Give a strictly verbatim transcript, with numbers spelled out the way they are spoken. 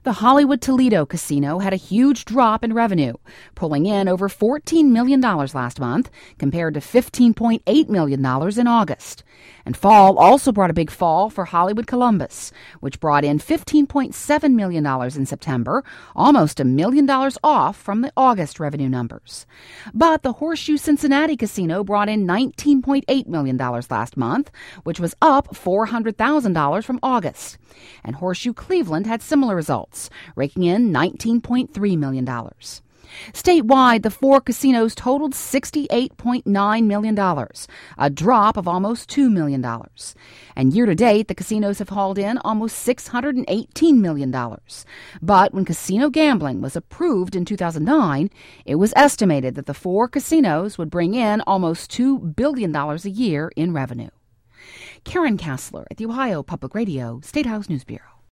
The Hollywood Toledo Casino had a huge drop in revenue, pulling in over fourteen million dollars last month compared to fifteen point eight million dollars in August. And fall also brought a big fall for Hollywood Columbus, which brought in fifteen point seven million dollars in September, almost a million dollars off from the August revenue numbers. But the Horseshoe Cincinnati Casino brought in nineteen point eight million dollars last month, which was up four hundred thousand dollars from August. And Horseshoe Cleveland had similar results, raking in nineteen point three million dollars. Statewide, the four casinos totaled sixty-eight point nine million dollars, a drop of almost two million dollars. And year-to-date, the casinos have hauled in almost six hundred eighteen million dollars. But when casino gambling was approved in two thousand nine, it was estimated that the four casinos would bring in almost two billion dollars a year in revenue. Karen Kassler at the Ohio Public Radio State House News Bureau.